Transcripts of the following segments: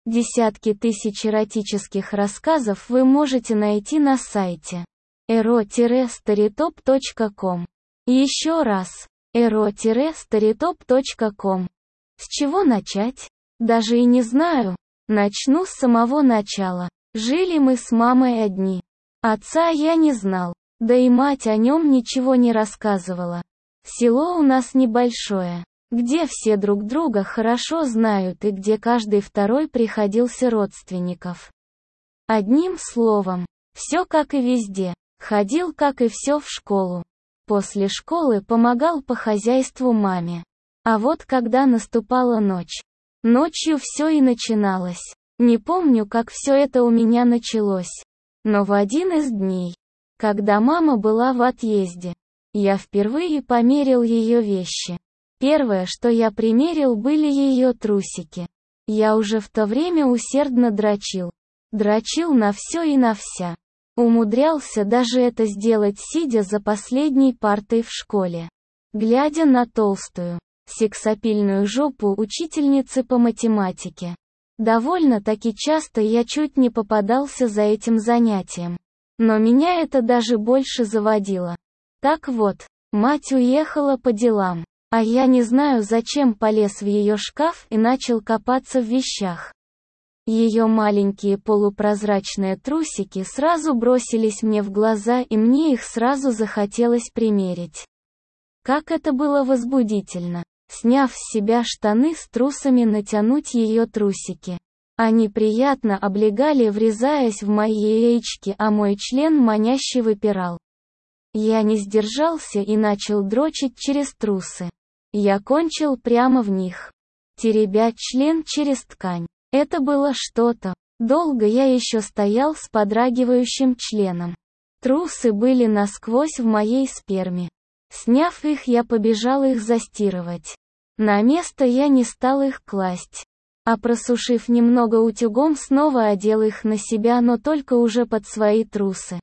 Десятки тысяч эротических рассказов вы можете найти на сайте ero-storytop.com. Еще раз, ero-storytop.com. С чего начать? Даже и не знаю. Начну с самого начала. Жили мы с мамой одни. Отца я не знал, да и мать о нем ничего не рассказывала. Село у нас небольшое, где все друг друга хорошо знают и где каждый второй приходился родственников. Одним словом, все как и везде. Ходил как и все в школу. После школы помогал по хозяйству маме. А вот когда наступала ночь. Ночью все и начиналось. Не помню, как все это у меня началось. Но в один из дней, когда мама была в отъезде, я впервые померил ее вещи. Первое, что я примерил, были ее трусики. Я уже в то время усердно дрочил. Дрочил на все и на вся. Умудрялся даже это сделать, сидя за последней партой в школе. Глядя на толстую, сексапильную жопу учительницы по математике. Довольно-таки часто я чуть не попадался за этим занятием. Но меня это даже больше заводило. Так вот, мать уехала по делам, а я не знаю зачем полез в ее шкаф и начал копаться в вещах. Ее маленькие полупрозрачные трусики сразу бросились мне в глаза, и мне их сразу захотелось примерить. Как это было возбудительно. Сняв с себя штаны с трусами, натянуть ее трусики. Они приятно облегали, врезаясь в мои яички, а мой член маняще выпирал. Я не сдержался и начал дрочить через трусы. Я кончил прямо в них, теребя член через ткань. Это было что-то. Долго я еще стоял с подрагивающим членом. Трусы были насквозь в моей сперме. Сняв их, я побежал их застирывать. На место я не стал их класть. А просушив немного утюгом, снова одел их на себя, но только уже под свои трусы.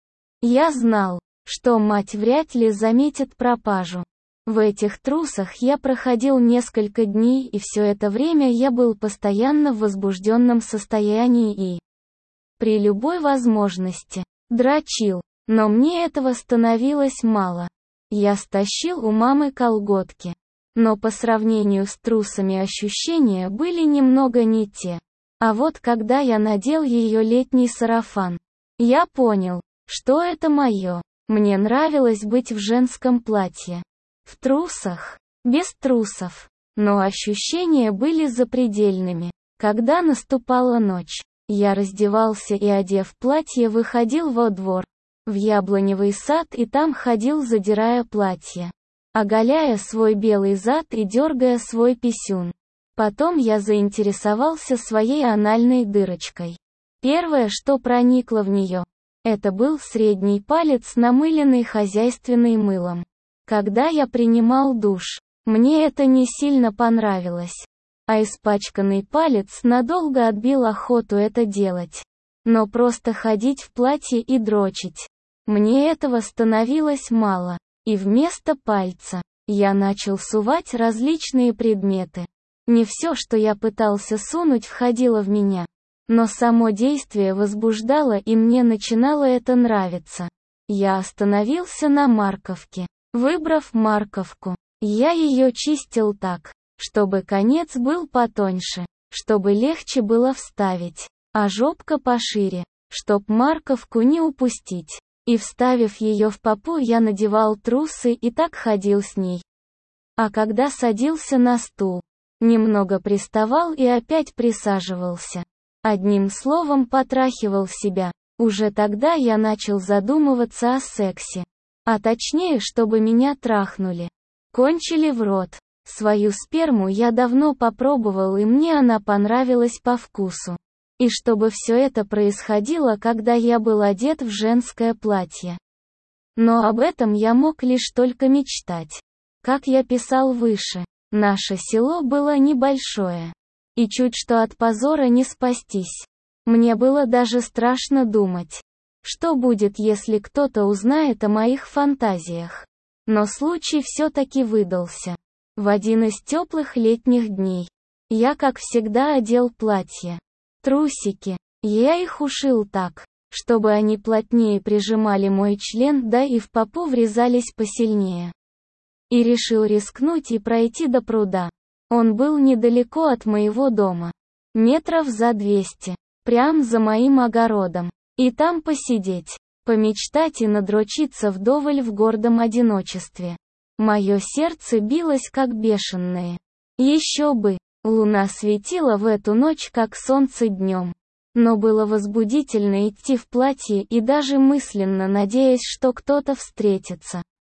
Я знал, что мать вряд ли заметит пропажу. В этих трусах я проходил несколько дней, и все это время я был постоянно в возбужденном состоянии и, при любой возможности, дрочил. Но мне этого становилось мало. Я стащил у мамы колготки. Но по сравнению с трусами ощущения были немного не те. А вот когда я надел ее летний сарафан, я понял, что это мое. Мне нравилось быть в женском платье. В трусах, без трусов. Но ощущения были запредельными. Когда наступала ночь, я раздевался и, одев платье, выходил во двор, в яблоневый сад, и там ходил, задирая платье, оголяя свой белый зад и дергая свой писюн. Потом я заинтересовался своей анальной дырочкой. Первое, что проникло в нее, это был средний палец, намыленный хозяйственным мылом. Когда я принимал душ, мне это не сильно понравилось. А испачканный палец надолго отбил охоту это делать. Но просто ходить в платье и дрочить, мне этого становилось мало. И вместо пальца я начал сувать различные предметы. Не все, что я пытался сунуть, входило в меня. Но само действие возбуждало, и мне начинало это нравиться. Я остановился на морковке. Выбрав морковку, я ее чистил так, чтобы конец был потоньше, чтобы легче было вставить, а жопка пошире, чтоб морковку не упустить. И вставив ее в попу, я надевал трусы и так ходил с ней. А когда садился на стул, немного приставал и опять присаживался. Одним словом, потрахивал себя. Уже тогда я начал задумываться о сексе. А точнее, чтобы меня трахнули. Кончили в рот. Свою сперму я давно попробовал, и мне она понравилась по вкусу. И чтобы все это происходило, когда я был одет в женское платье. Но об этом я мог лишь только мечтать. Как я писал выше, наше село было небольшое. И чуть что от позора не спастись. Мне было даже страшно думать, что будет, если кто-то узнает о моих фантазиях. Но случай все-таки выдался. В один из теплых летних дней я, как всегда, одел платье. Трусики. Я их ушил так, чтобы они плотнее прижимали мой член, да и в попу врезались посильнее. И решил рискнуть и пройти до пруда. Он был недалеко от моего дома. Метров за 200. Прям за моим огородом. И там посидеть, помечтать и надрочиться вдоволь в гордом одиночестве. Мое сердце билось как бешеное. Еще бы, луна светила в эту ночь как солнце днем. Но было возбудительно идти в платье и даже мысленно надеясь, что кто-то встретится.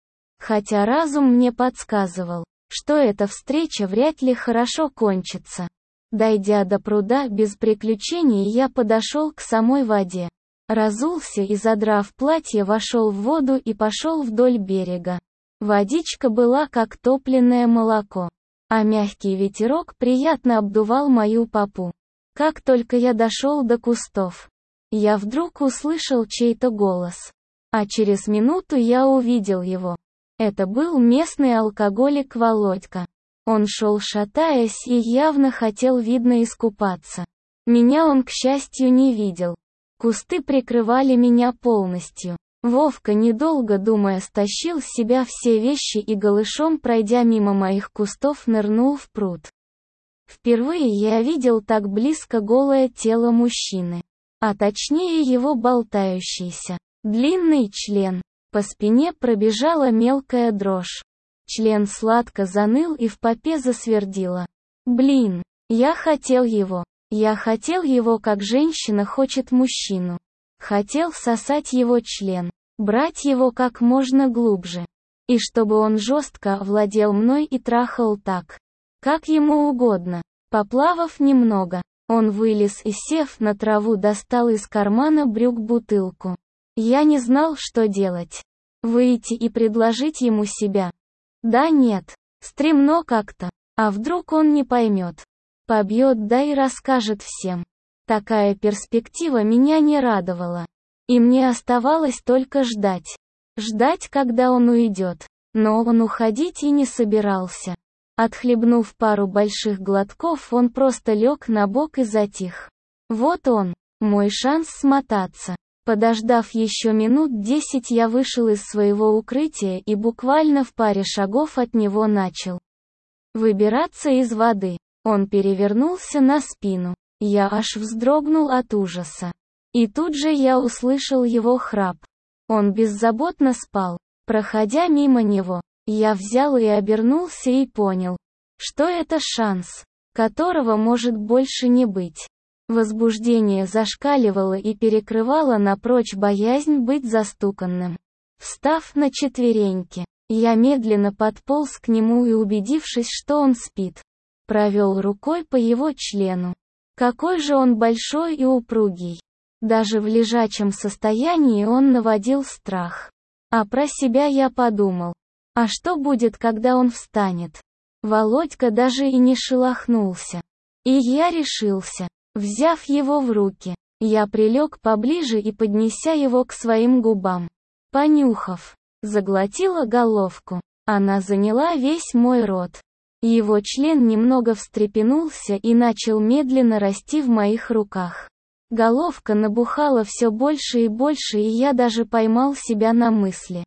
Хотя разум мне подсказывал, что эта встреча вряд ли хорошо кончится. Дойдя до пруда без приключений, я подошел к самой воде. Разулся и, задрав платье, вошел в воду и пошел вдоль берега. Водичка была как топленое молоко, а мягкий ветерок приятно обдувал мою попу. Как только я дошел до кустов, я вдруг услышал чей-то голос. А через минуту я увидел его. Это был местный алкоголик Володька. Он шел шатаясь и явно хотел, видно, искупаться. Меня он, к счастью, не видел. Кусты прикрывали меня полностью. Вовка, недолго думая, стащил с себя все вещи и голышом, пройдя мимо моих кустов, нырнул в пруд. Впервые я видел так близко голое тело мужчины. А точнее его болтающийся, длинный член. По спине пробежала мелкая дрожь. Член сладко заныл и в попе засвердило. Блин, я хотел его. Я хотел его, как женщина хочет мужчину. Хотел сосать его член, брать его как можно глубже. И чтобы он жестко овладел мной и трахал так, как ему угодно. Поплавав немного, он вылез и, сев на траву, достал из кармана брюк бутылку. Я не знал, что делать. Выйти и предложить ему себя. Да нет, стремно как-то. А вдруг он не поймет? Побьет, да и расскажет всем. Такая перспектива меня не радовала. И мне оставалось только ждать. Ждать, когда он уйдет. Но он уходить и не собирался. Отхлебнув пару больших глотков, он просто лег на бок и затих. Вот он, мой шанс смотаться. Подождав еще минут 10, я вышел из своего укрытия и буквально в паре шагов от него начал выбираться из воды. Он перевернулся на спину. Я аж вздрогнул от ужаса. И тут же я услышал его храп. Он беззаботно спал. Проходя мимо него, я взял и обернулся и понял, что это шанс, которого может больше не быть. Возбуждение зашкаливало и перекрывало напрочь боязнь быть застуканным. Встав на четвереньки, я медленно подполз к нему и, убедившись, что он спит, провел рукой по его члену. Какой же он большой и упругий. Даже в лежачем состоянии он наводил страх. А про себя я подумал, а что будет, когда он встанет? Володька даже и не шелохнулся. И я решился. Взяв его в руки, я прилег поближе и, поднеся его к своим губам, понюхав, заглотила головку. Она заняла весь мой рот. Его член немного встрепенулся и начал медленно расти в моих руках. Головка набухала все больше и больше, и я даже поймал себя на мысли,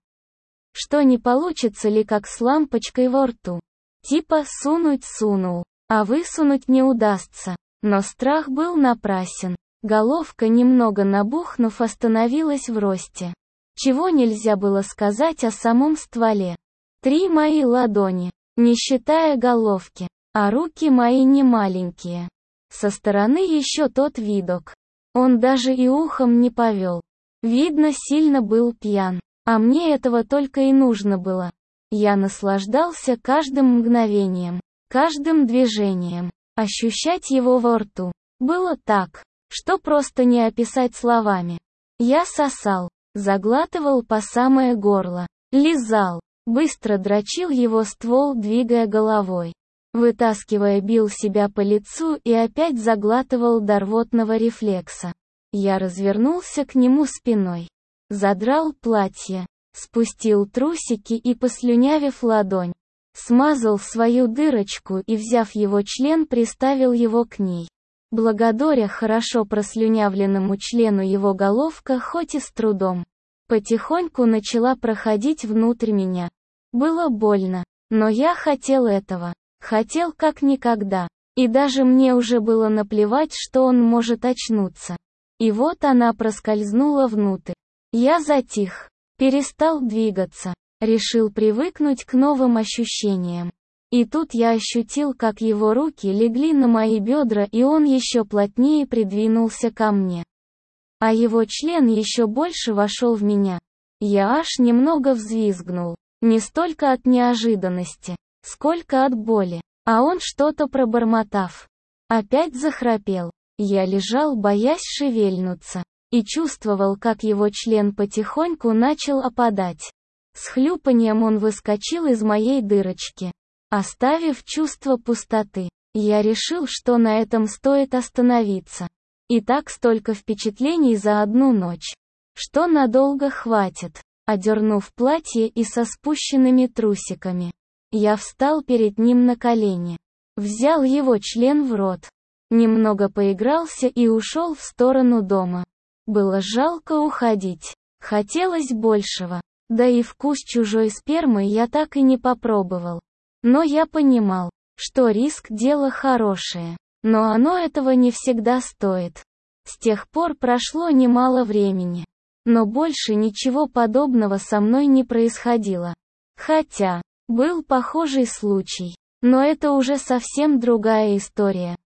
что не получится ли как с лампочкой во рту. Типа сунуть сунул, а высунуть не удастся. Но страх был напрасен. Головка, немного набухнув, остановилась в росте. Чего нельзя было сказать о самом стволе. 3 мои ладони, не считая головки, а руки мои не маленькие. Со стороны еще тот видок. Он даже и ухом не повел. Видно, сильно был пьян. А мне этого только и нужно было. Я наслаждался каждым мгновением, каждым движением. Ощущать его во рту было так, что просто не описать словами. Я сосал, заглатывал по самое горло, лизал, быстро дрочил его ствол, двигая головой, вытаскивая, бил себя по лицу и опять заглатывал до рвотного рефлекса. Я развернулся к нему спиной, задрал платье, спустил трусики и, послюнявив ладонь, смазал свою дырочку и, взяв его член, приставил его к ней. Благодаря хорошо прослюнявленному члену его головка хоть и с трудом, потихоньку начала проходить внутрь меня. Было больно, но я хотел этого. Хотел как никогда. И даже мне уже было наплевать, что он может очнуться. И вот она проскользнула внутрь. Я затих, перестал двигаться, решил привыкнуть к новым ощущениям. И тут я ощутил, как его руки легли на мои бедра, и он еще плотнее придвинулся ко мне. А его член еще больше вошел в меня. Я аж немного взвизгнул. Не столько от неожиданности, сколько от боли. А он, что-то пробормотав, опять захрапел. Я лежал, боясь шевельнуться, и чувствовал, как его член потихоньку начал опадать. С хлюпаньем он выскочил из моей дырочки, оставив чувство пустоты. Я решил, что на этом стоит остановиться. И так столько впечатлений за одну ночь, что надолго хватит. Одернув платье и со спущенными трусиками, я встал перед ним на колени, взял его член в рот, немного поигрался и ушел в сторону дома. Было жалко уходить, хотелось большего, да и вкус чужой спермы я так и не попробовал. Но я понимал, что риск – дело хорошее, но оно этого не всегда стоит. С тех пор прошло немало времени, но больше ничего подобного со мной не происходило. Хотя, был похожий случай, но это уже совсем другая история.